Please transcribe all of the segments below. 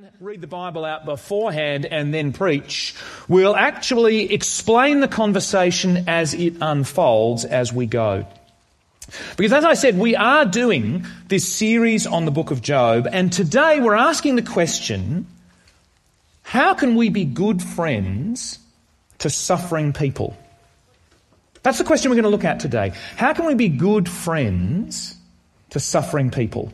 read the Bible out beforehand and then preach. We'll actually explain the conversation as it unfolds as we go. Because as I said, we are doing this series on the book of Job, and today we're asking the question, how can we be good friends to suffering people? That's the question we're going to look at today. How can we be good friends to suffering people?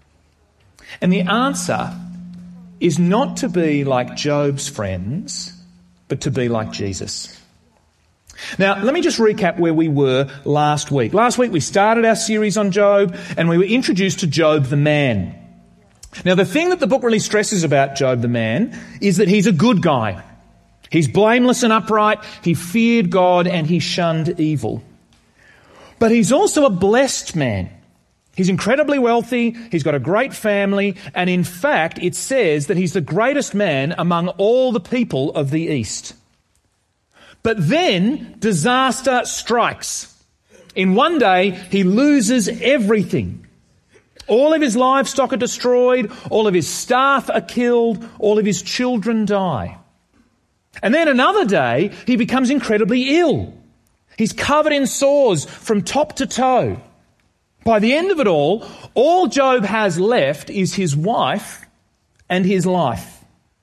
And the answer is not to be like Job's friends, but to be like Jesus. Now, let me just recap where we were last week. Last week we started our series on Job and we were introduced to Job the man. Now, the thing that the book really stresses about Job the man is that he's a good guy. He's blameless and upright, he feared God and he shunned evil. But he's also a blessed man. He's incredibly wealthy, he's got a great family, and in fact it says that he's the greatest man among all the people of the East. But then disaster strikes. In one day he loses everything. All of his livestock are destroyed, all of his staff are killed, all of his children die. And then another day he becomes incredibly ill. He's covered in sores from top to toe. By the end of it all Job has left is his wife and his life.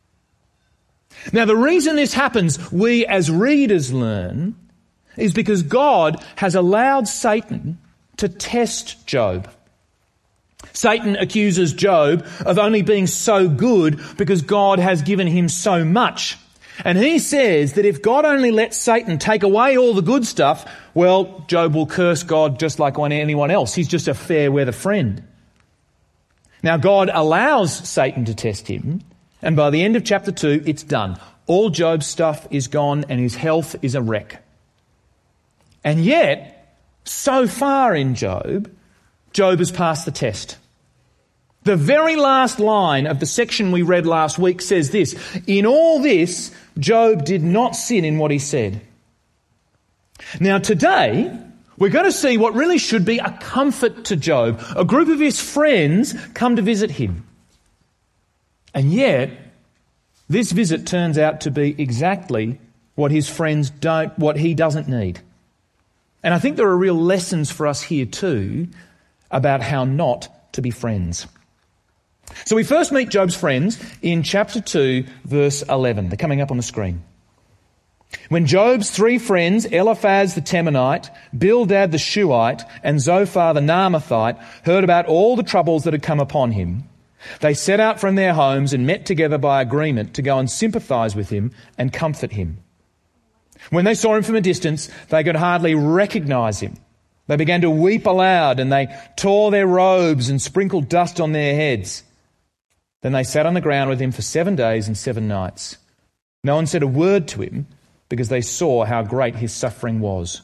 Now, the reason this happens, we as readers learn, is because God has allowed Satan to test Job. Satan accuses Job of only being so good because God has given him so much. And he says that if God only lets Satan take away all the good stuff, well, Job will curse God just like anyone else. He's just a fair weather friend. Now, God allows Satan to test him, and by the end of chapter 2, it's done. All Job's stuff is gone and his health is a wreck. And yet, so far in Job has passed the test. The very last line of the section we read last week says this: in all this, Job did not sin in what he said. Now today, we're going to see what really should be a comfort to Job. A group of his friends come to visit him. And yet, this visit turns out to be exactly what his friends what he doesn't need. And I think there are real lessons for us here too about how not to be friends. So we first meet Job's friends in chapter 2, verse 11. They're coming up on the screen. When Job's 3 friends, Eliphaz the Temanite, Bildad the Shuhite, and Zophar the Naamathite, heard about all the troubles that had come upon him, they set out from their homes and met together by agreement to go and sympathize with him and comfort him. When they saw him from a distance, they could hardly recognize him. They began to weep aloud, and they tore their robes and sprinkled dust on their heads. Then they sat on the ground with him for 7 days and 7 nights. No one said a word to him because they saw how great his suffering was.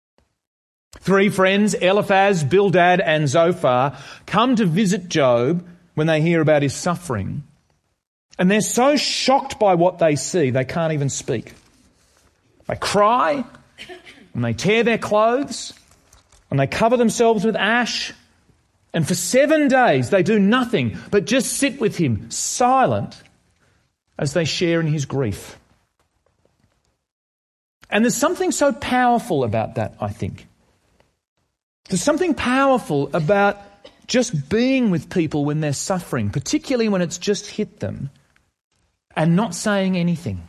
3 friends, Eliphaz, Bildad and Zophar, come to visit Job when they hear about his suffering. And they're so shocked by what they see, they can't even speak. They cry and they tear their clothes and they cover themselves with ash. And for 7 days they do nothing but just sit with him, silent, as they share in his grief. And there's something so powerful about that, I think. There's something powerful about just being with people when they're suffering, particularly when it's just hit them, and not saying anything.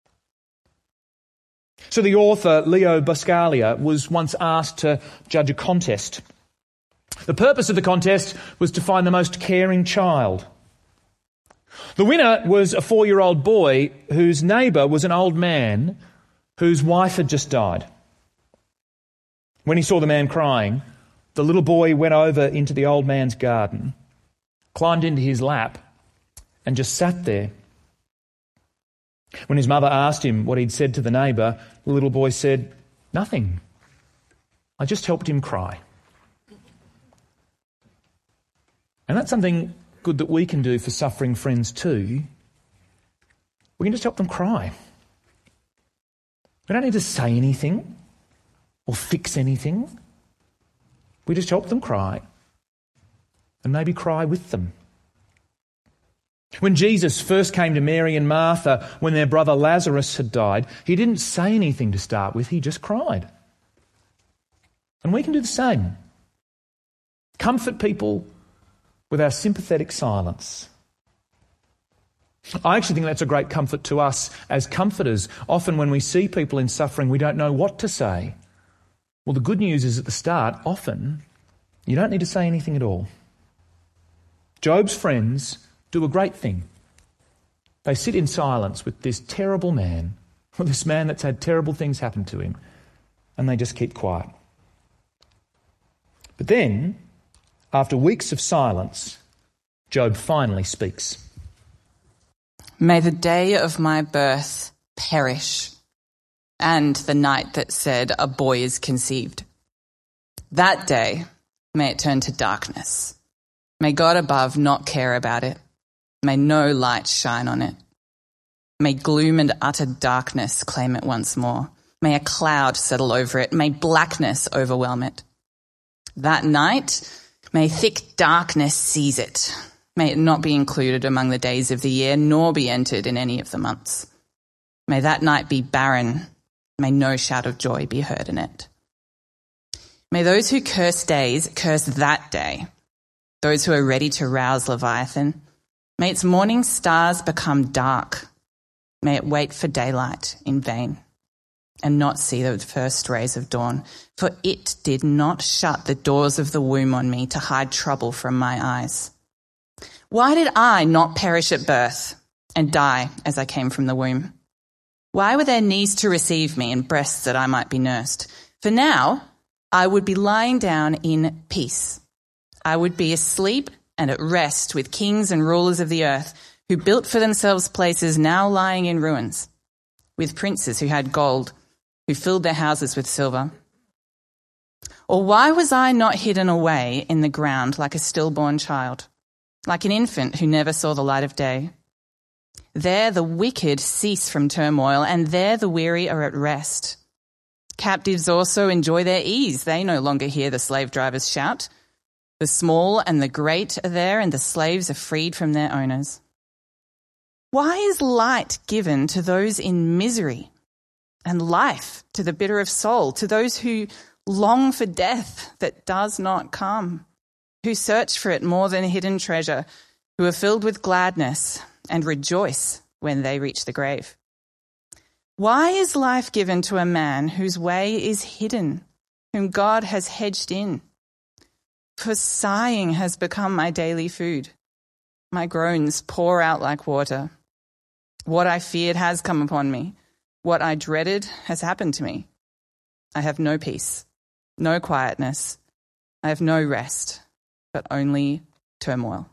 So the author, Leo Buscaglia, was once asked to judge a contest. The purpose of the contest was to find the most caring child. The winner was a 4-year-old boy whose neighbour was an old man whose wife had just died. When he saw the man crying, the little boy went over into the old man's garden, climbed into his lap, and just sat there. When his mother asked him what he'd said to the neighbour, the little boy said, "Nothing. I just helped him cry." And that's something good that we can do for suffering friends too. We can just help them cry. We don't need to say anything or fix anything. We just help them cry and maybe cry with them. When Jesus first came to Mary and Martha when their brother Lazarus had died, he didn't say anything to start with, he just cried. And we can do the same. Comfort people with our sympathetic silence. I actually think that's a great comfort to us as comforters. Often when we see people in suffering, we don't know what to say. Well, the good news is at the start, often, you don't need to say anything at all. Job's friends do a great thing. They sit in silence with this terrible man, or this man that's had terrible things happen to him, and they just keep quiet. But then, after weeks of silence, Job finally speaks. May the day of my birth perish, and the night that said a boy is conceived. That day, may it turn to darkness. May God above not care about it. May no light shine on it. May gloom and utter darkness claim it once more. May a cloud settle over it. May blackness overwhelm it. That night, may thick darkness seize it. May it not be included among the days of the year, nor be entered in any of the months. May that night be barren. May no shout of joy be heard in it. May those who curse days curse that day. Those who are ready to rouse Leviathan. May its morning stars become dark. May it wait for daylight in vain and not see the first rays of dawn. For it did not shut the doors of the womb on me to hide trouble from my eyes. Why did I not perish at birth and die as I came from the womb? Why were there knees to receive me and breasts that I might be nursed? For now I would be lying down in peace. I would be asleep and at rest with kings and rulers of the earth who built for themselves places now lying in ruins, with princes who had gold, who filled their houses with silver. Or why was I not hidden away in the ground like a stillborn child, like an infant who never saw the light of day? There the wicked cease from turmoil, and there the weary are at rest. Captives also enjoy their ease. They no longer hear the slave drivers shout. The small and the great are there, and the slaves are freed from their owners. Why is light given to those in misery, and life to the bitter of soul, to those who long for death that does not come, who search for it more than hidden treasure, who are filled with gladness and rejoice when they reach the grave? Why is life given to a man whose way is hidden, whom God has hedged in? For sighing has become my daily food. My groans pour out like water. What I feared has come upon me. What I dreaded has happened to me. I have no peace, no quietness. I have no rest, but only turmoil.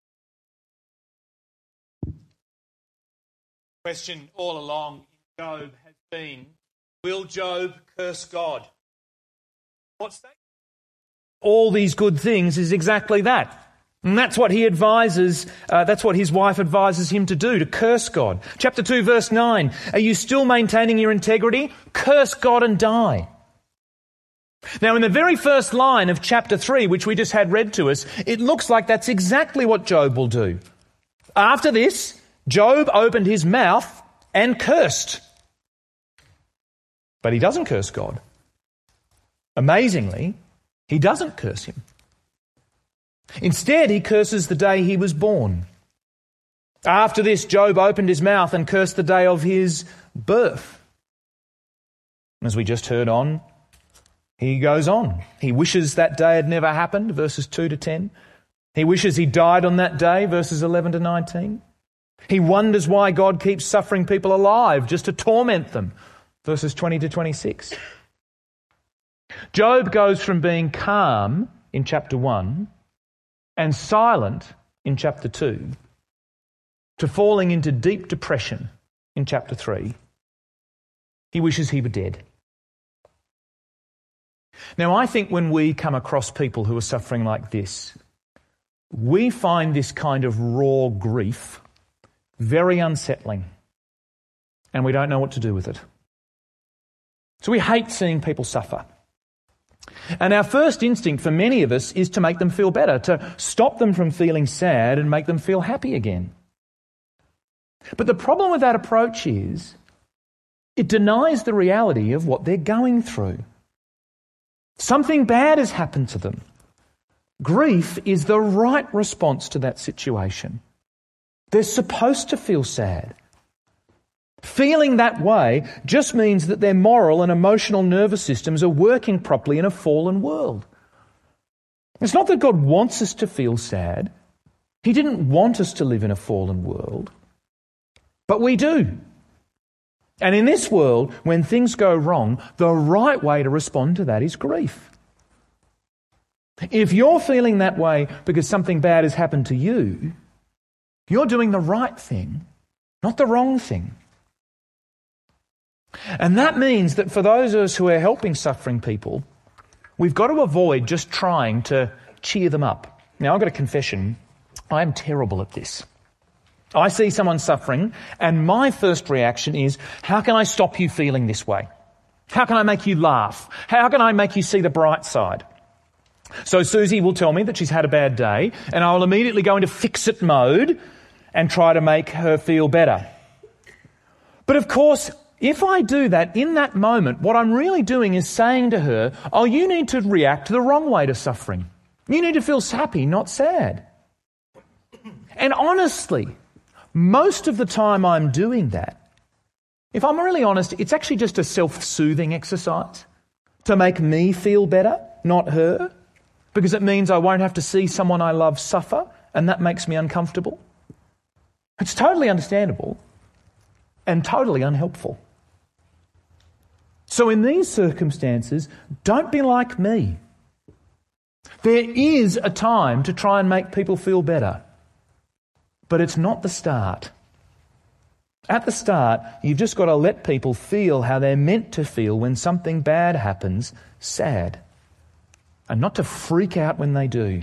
Question all along in Job has been, will Job curse God? What's that? All these good things is exactly that. And that's what he advises, that's what his wife advises him to do, to curse God. Chapter 2, verse 9, are you still maintaining your integrity? Curse God and die. Now, in the very first line of chapter 3, which we just had read to us, it looks like that's exactly what Job will do. After this, Job opened his mouth and cursed. But he doesn't curse God. Amazingly, he doesn't curse him. Instead, he curses the day he was born. After this, Job opened his mouth and cursed the day of his birth. As we just heard on, he goes on. He wishes that day had never happened, verses 2 to 10. He wishes he died on that day, verses 11 to 19. He wonders why God keeps suffering people alive just to torment them, verses 20 to 26. Job goes from being calm in chapter 1 and silent in chapter 2 to falling into deep depression in chapter 3. He wishes he were dead. Now, I think when we come across people who are suffering like this, we find this kind of raw grief very unsettling, and we don't know what to do with it. So we hate seeing people suffer. And our first instinct for many of us is to make them feel better, to stop them from feeling sad and make them feel happy again. But the problem with that approach is it denies the reality of what they're going through. Something bad has happened to them. Grief is the right response to that situation. They're supposed to feel sad. Feeling that way just means that their moral and emotional nervous systems are working properly in a fallen world. It's not that God wants us to feel sad. He didn't want us to live in a fallen world. But we do. And in this world, when things go wrong, the right way to respond to that is grief. If you're feeling that way because something bad has happened to you, you're doing the right thing, not the wrong thing. And that means that for those of us who are helping suffering people, we've got to avoid just trying to cheer them up. Now, I've got a confession. I'm terrible at this. I see someone suffering, and my first reaction is, how can I stop you feeling this way? How can I make you laugh? How can I make you see the bright side? So Susie will tell me that she's had a bad day, and I'll immediately go into fix-it mode and try to make her feel better. But of course, if I do that, in that moment, what I'm really doing is saying to her, oh, you need to react the wrong way to suffering. You need to feel happy, not sad. And honestly, most of the time I'm doing that, if I'm really honest, it's actually just a self-soothing exercise to make me feel better, not her, because it means I won't have to see someone I love suffer, and that makes me uncomfortable. It's totally understandable and totally unhelpful. So in these circumstances, don't be like me. There is a time to try and make people feel better, but it's not the start. At the start, you've just got to let people feel how they're meant to feel when something bad happens, sad, and not to freak out when they do.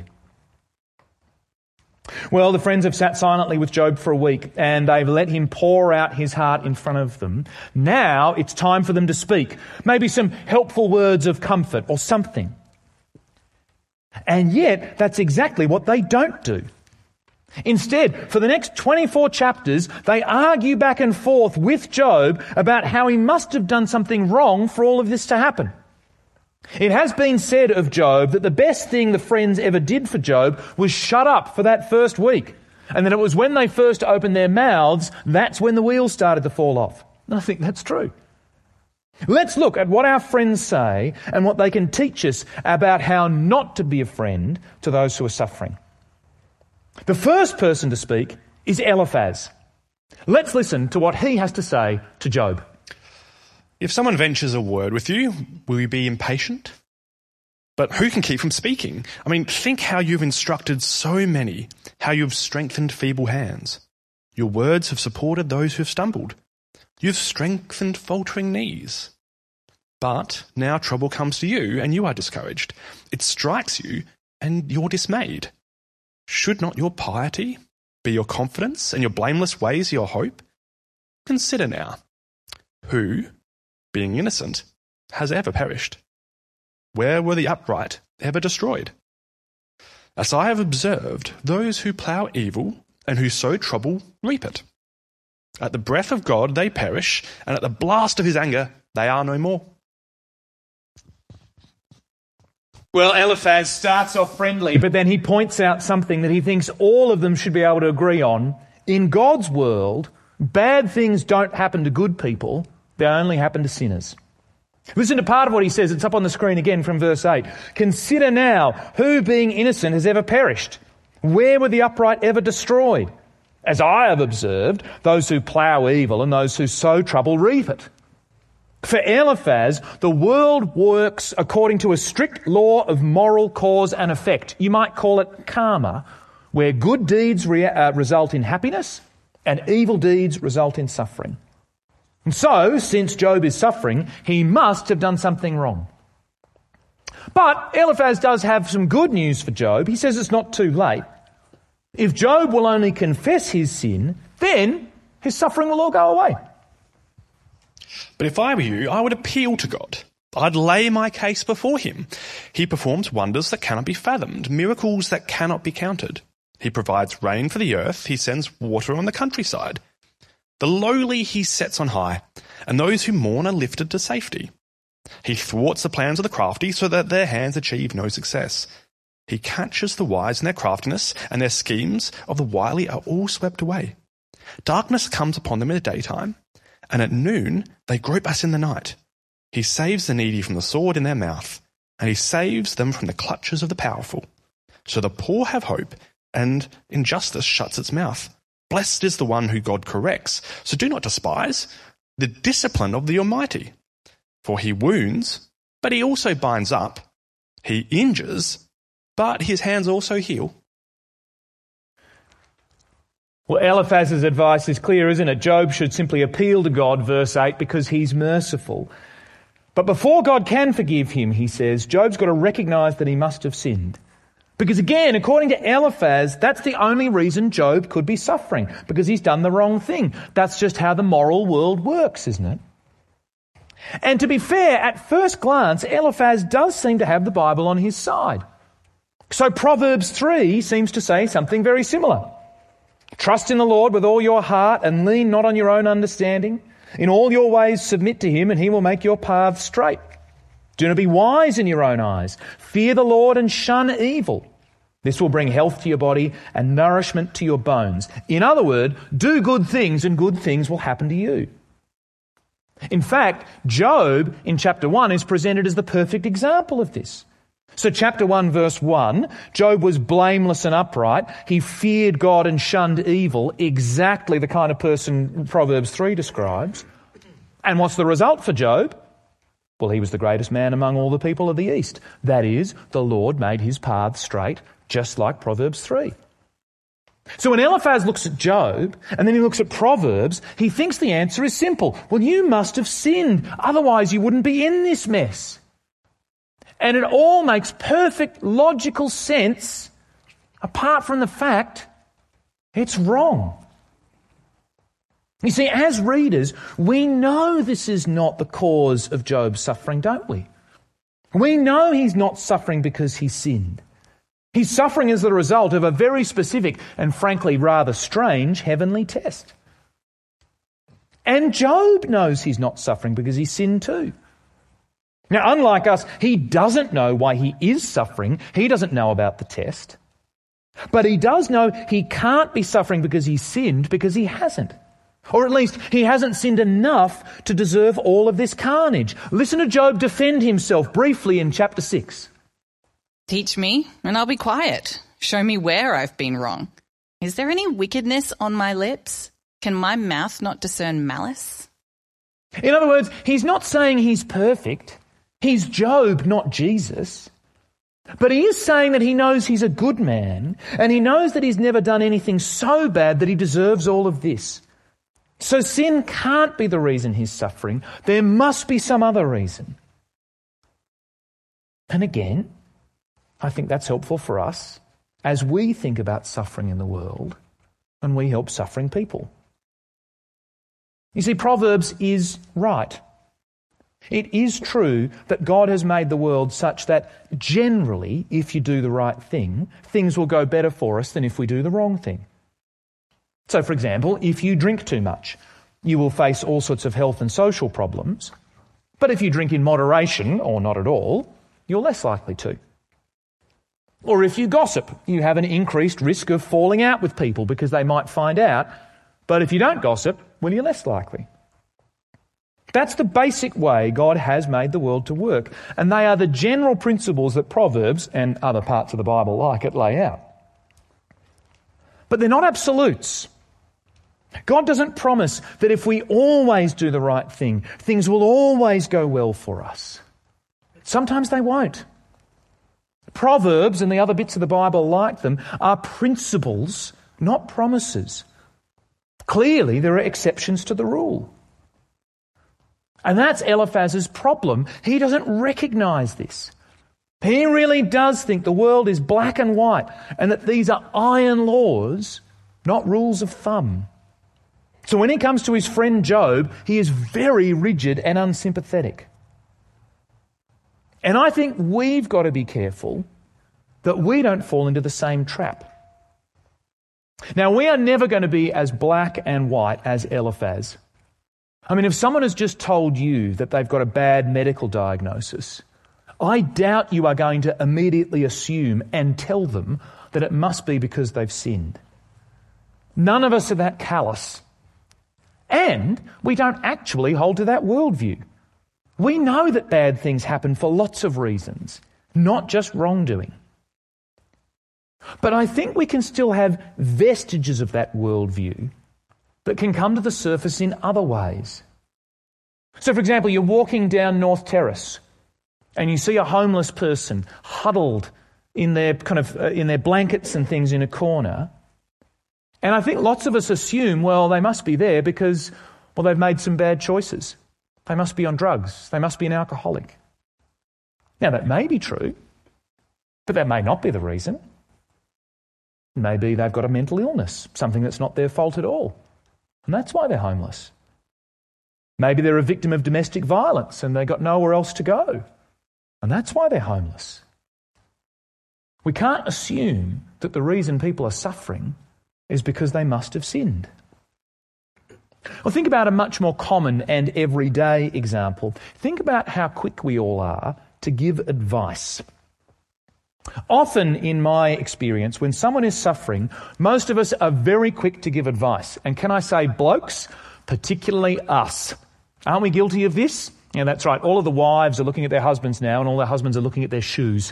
Well, the friends have sat silently with Job for a week, and they've let him pour out his heart in front of them. Now it's time for them to speak. Maybe some helpful words of comfort or something. And yet, that's exactly what they don't do. Instead, for the next 24 chapters, they argue back and forth with Job about how he must have done something wrong for all of this to happen. It has been said of Job that the best thing the friends ever did for Job was shut up for that first week. And that it was when they first opened their mouths, that's when the wheels started to fall off. And I think that's true. Let's look at what our friends say and what they can teach us about how not to be a friend to those who are suffering. The first person to speak is Eliphaz. Let's listen to what he has to say to Job. If someone ventures a word with you, will you be impatient? But who can keep from speaking? I mean, think how you've instructed so many, how you've strengthened feeble hands. Your words have supported those who have stumbled. You've strengthened faltering knees. But now trouble comes to you, and you are discouraged. It strikes you, and you're dismayed. Should not your piety be your confidence, and your blameless ways your hope? Consider now, who, being innocent, has ever perished? Where were the upright ever destroyed? As I have observed, those who plough evil and who sow trouble reap it. At the breath of God they perish, and at the blast of his anger they are no more. Well, Eliphaz starts off friendly, but then he points out something that he thinks all of them should be able to agree on. In God's world, bad things don't happen to good people, they only happen to sinners. Listen to part of what he says. It's up on the screen again from verse 8. Consider now, who being innocent has ever perished? Where were the upright ever destroyed? As I have observed, those who plough evil and those who sow trouble reap it. For Eliphaz, the world works according to a strict law of moral cause and effect. You might call it karma, where good deeds result in happiness and evil deeds result in suffering. And so, since Job is suffering, he must have done something wrong. But Eliphaz does have some good news for Job. He says it's not too late. If Job will only confess his sin, then his suffering will all go away. But if I were you, I would appeal to God. I'd lay my case before him. He performs wonders that cannot be fathomed, miracles that cannot be counted. He provides rain for the earth. He sends water on the countryside. The lowly he sets on high, and those who mourn are lifted to safety. He thwarts the plans of the crafty so that their hands achieve no success. He catches the wise in their craftiness, and their schemes of the wily are all swept away. Darkness comes upon them in the daytime, and at noon they grope us in the night. He saves the needy from the sword in their mouth, and he saves them from the clutches of the powerful. So the poor have hope, and injustice shuts its mouth. Blessed is the one who God corrects, so do not despise the discipline of the Almighty. For he wounds, but he also binds up. He injures, but his hands also heal. Well, Eliphaz's advice is clear, isn't it? Job should simply appeal to God, verse 8, because he's merciful. But before God can forgive him, he says, Job's got to recognise that he must have sinned. Because again, according to Eliphaz, that's the only reason Job could be suffering, because he's done the wrong thing. That's just how the moral world works, isn't it? And to be fair, at first glance, Eliphaz does seem to have the Bible on his side. So Proverbs 3 seems to say something very similar. Trust in the Lord with all your heart and lean not on your own understanding. In all your ways submit to him and he will make your paths straight. Do not be wise in your own eyes. Fear the Lord and shun evil. This will bring health to your body and nourishment to your bones. In other words, do good things and good things will happen to you. In fact, Job in chapter 1 is presented as the perfect example of this. So chapter 1 verse 1, Job was blameless and upright. He feared God and shunned evil, exactly the kind of person Proverbs 3 describes. And what's the result for Job? Well, he was the greatest man among all the people of the East. That is, the Lord made his path straight, just like Proverbs 3. So when Eliphaz looks at Job, and then he looks at Proverbs, he thinks the answer is simple. Well, you must have sinned, otherwise you wouldn't be in this mess. And it all makes perfect logical sense, apart from the fact it's wrong. You see, as readers, we know this is not the cause of Job's suffering, don't we? We know he's not suffering because he sinned. He's suffering as the result of a very specific and frankly rather strange heavenly test. And Job knows he's not suffering because he sinned too. Now, unlike us, he doesn't know why he is suffering. He doesn't know about the test. But he does know he can't be suffering because he sinned, because he hasn't. Or at least he hasn't sinned enough to deserve all of this carnage. Listen to Job defend himself briefly in chapter 6. Teach me, and I'll be quiet. Show me where I've been wrong. Is there any wickedness on my lips? Can my mouth not discern malice? In other words, he's not saying he's perfect. He's Job, not Jesus. But he is saying that he knows he's a good man, and he knows that he's never done anything so bad that he deserves all of this. So sin can't be the reason he's suffering. There must be some other reason. And again, I think that's helpful for us as we think about suffering in the world and we help suffering people. You see, Proverbs is right. It is true that God has made the world such that generally, if you do the right thing, things will go better for us than if we do the wrong thing. So, for example, if you drink too much, you will face all sorts of health and social problems. But if you drink in moderation, or not at all, you're less likely to. Or if you gossip, you have an increased risk of falling out with people because they might find out. But if you don't gossip, well, you're less likely. That's the basic way God has made the world to work. And they are the general principles that Proverbs and other parts of the Bible like it lay out. But they're not absolutes. God doesn't promise that if we always do the right thing, things will always go well for us. Sometimes they won't. Proverbs and the other bits of the Bible like them are principles, not promises. Clearly, there are exceptions to the rule. And that's Eliphaz's problem. He doesn't recognise this. He really does think the world is black and white and that these are iron laws, not rules of thumb. So when he comes to his friend Job, he is very rigid and unsympathetic. And I think we've got to be careful that we don't fall into the same trap. Now, we are never going to be as black and white as Eliphaz. I mean, if someone has just told you that they've got a bad medical diagnosis, I doubt you are going to immediately assume and tell them that it must be because they've sinned. None of us are that callous. And we don't actually hold to that worldview. We know that bad things happen for lots of reasons, not just wrongdoing. But I think we can still have vestiges of that worldview that can come to the surface in other ways. So, for example, you're walking down North Terrace and you see a homeless person huddled in their in their blankets and things in a corner. And I think lots of us assume, well, they must be there because, well, they've made some bad choices. They must be on drugs. They must be an alcoholic. Now, that may be true, but that may not be the reason. Maybe they've got a mental illness, something that's not their fault at all, and that's why they're homeless. Maybe they're a victim of domestic violence and they've got nowhere else to go, and that's why they're homeless. We can't assume that the reason people are suffering is because they must have sinned. Well, think about a much more common and everyday example. Think about how quick we all are to give advice. Often, in my experience, when someone is suffering, most of us are very quick to give advice. And can I say, blokes, particularly us, aren't we guilty of this? Yeah, that's right. All of the wives are looking at their husbands now, and all their husbands are looking at their shoes.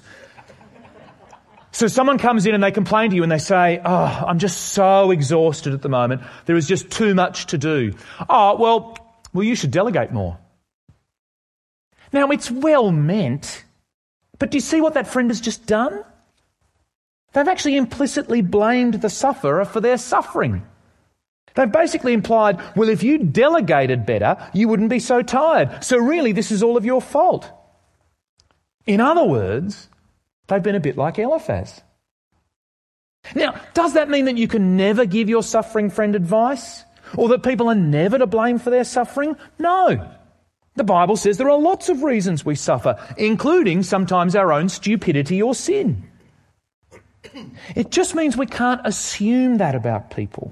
So someone comes in and they complain to you and they say, oh, I'm just so exhausted at the moment. There is just too much to do. Oh, well, you should delegate more. Now, it's well meant, but do you see what that friend has just done? They've actually implicitly blamed the sufferer for their suffering. They've basically implied, well, if you delegated better, you wouldn't be so tired. So really, this is all of your fault. In other words, they've been a bit like Eliphaz. Now, does that mean that you can never give your suffering friend advice? Or that people are never to blame for their suffering? No. The Bible says there are lots of reasons we suffer, including sometimes our own stupidity or sin. It just means we can't assume that about people.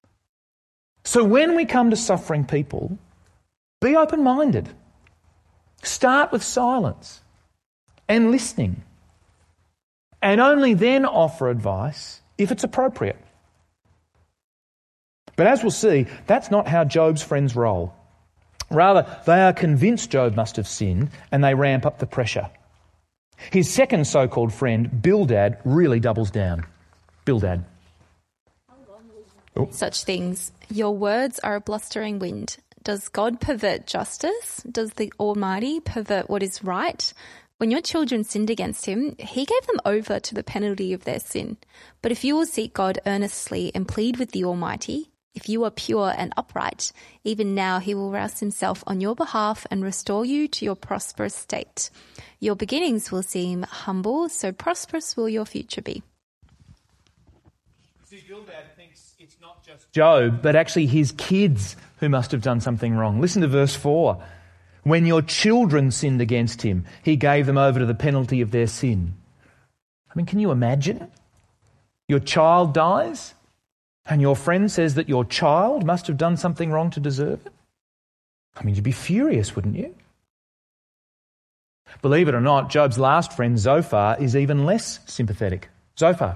So when we come to suffering people, be open-minded. Start with silence and listening. And only then offer advice if it's appropriate. But as we'll see, that's not how Job's friends roll. Rather, they are convinced Job must have sinned and they ramp up the pressure. His second so-called friend, Bildad, really doubles down. Bildad. Such things. Your words are a blustering wind. Does God pervert justice? Does the Almighty pervert what is right? When your children sinned against him, he gave them over to the penalty of their sin. But if you will seek God earnestly and plead with the Almighty, if you are pure and upright, even now he will rouse himself on your behalf and restore you to your prosperous state. Your beginnings will seem humble, so prosperous will your future be. See, Bildad thinks it's not just Job, but actually his kids who must have done something wrong. Listen to verse 4. When your children sinned against him, he gave them over to the penalty of their sin. I mean, can you imagine? Your child dies, and your friend says that your child must have done something wrong to deserve it? I mean, you'd be furious, wouldn't you? Believe it or not, Job's last friend, Zophar, is even less sympathetic. Zophar.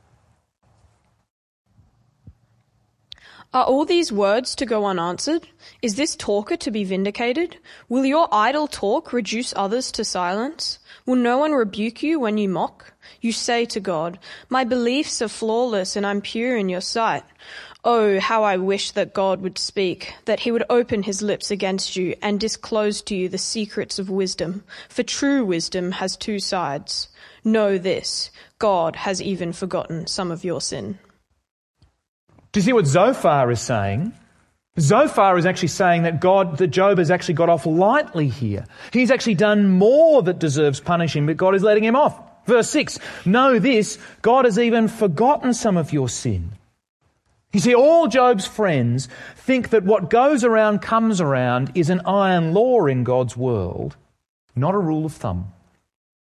Are all these words to go unanswered? Is this talker to be vindicated? Will your idle talk reduce others to silence? Will no one rebuke you when you mock? You say to God, my beliefs are flawless and I'm pure in your sight. Oh, how I wish that God would speak, that he would open his lips against you and disclose to you the secrets of wisdom. For true wisdom has two sides. Know this, God has even forgotten some of your sin. Do you see what Zophar is saying? Zophar is actually saying that Job has actually got off lightly here. He's actually done more that deserves punishing, but God is letting him off. Verse 6, know this, God has even forgotten some of your sin. You see, all Job's friends think that what goes around comes around is an iron law in God's world, not a rule of thumb.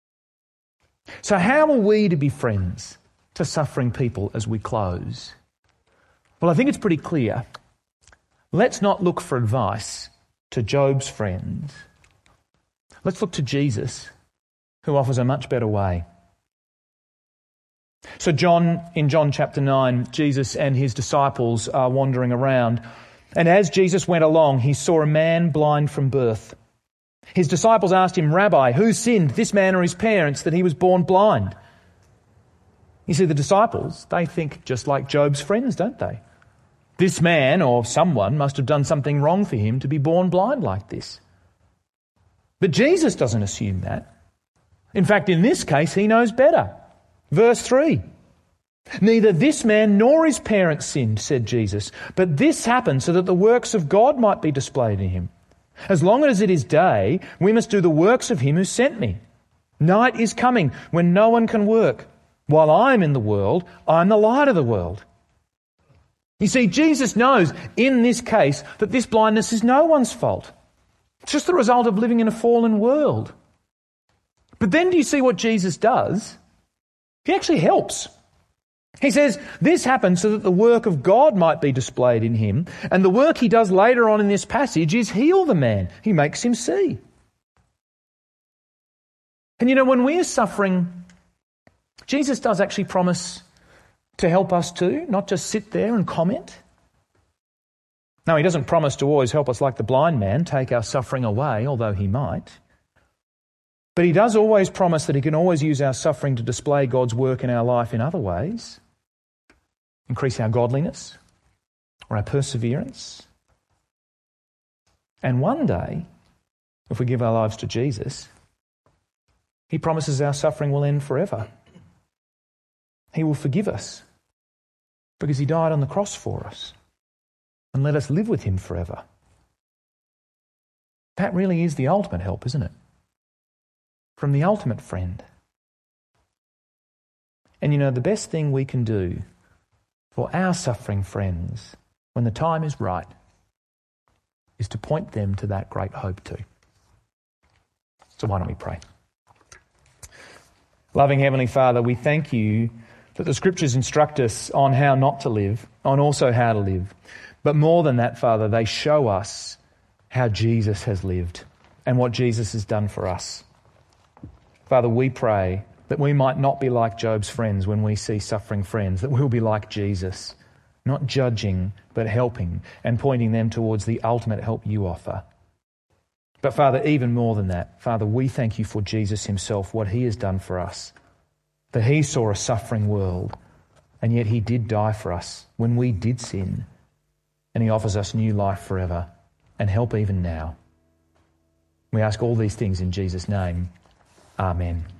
So how are we to be friends to suffering people as we close? Well, I think it's pretty clear. Let's not look for advice to Job's friends. Let's look to Jesus, who offers a much better way. So in John chapter 9, Jesus and his disciples are wandering around. And as Jesus went along, he saw a man blind from birth. His disciples asked him, "Rabbi, who sinned, this man or his parents, that he was born blind?" You see, the disciples, they think just like Job's friends, don't they? This man or someone must have done something wrong for him to be born blind like this. But Jesus doesn't assume that. In fact, in this case, he knows better. Verse 3, "Neither this man nor his parents sinned," said Jesus, "but this happened so that the works of God might be displayed in him. As long as it is day, we must do the works of him who sent me. Night is coming when no one can work. While I am in the world, I am the light of the world." You see, Jesus knows in this case that this blindness is no one's fault. It's just the result of living in a fallen world. But then do you see what Jesus does? He actually helps. He says, this happened so that the work of God might be displayed in him. And the work he does later on in this passage is heal the man. He makes him see. And when we are suffering, Jesus does actually promise to help us too, not just sit there and comment. No, he doesn't promise to always help us like the blind man, take our suffering away, although he might. But he does always promise that he can always use our suffering to display God's work in our life in other ways. Increase our godliness or our perseverance. And one day, if we give our lives to Jesus, he promises our suffering will end forever. He will forgive us because he died on the cross for us and let us live with him forever. That really is the ultimate help, isn't it? From the ultimate friend. And the best thing we can do for our suffering friends when the time is right is to point them to that great hope too. So why don't we pray? Loving Heavenly Father, we thank you that the Scriptures instruct us on how not to live, on also how to live. But more than that, Father, they show us how Jesus has lived and what Jesus has done for us. Father, we pray that we might not be like Job's friends when we see suffering friends, that we'll be like Jesus, not judging but helping and pointing them towards the ultimate help you offer. But Father, even more than that, Father, we thank you for Jesus himself, what he has done for us, that he saw a suffering world and yet he did die for us when we did sin, and he offers us new life forever and help even now. We ask all these things in Jesus' name. Amen.